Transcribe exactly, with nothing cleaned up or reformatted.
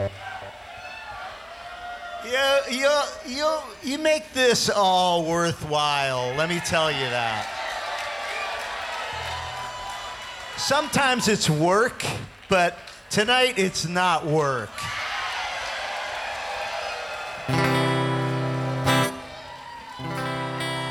You, you, you, you make this all worthwhile, let me tell you that. Sometimes it's work, but tonight it's not work.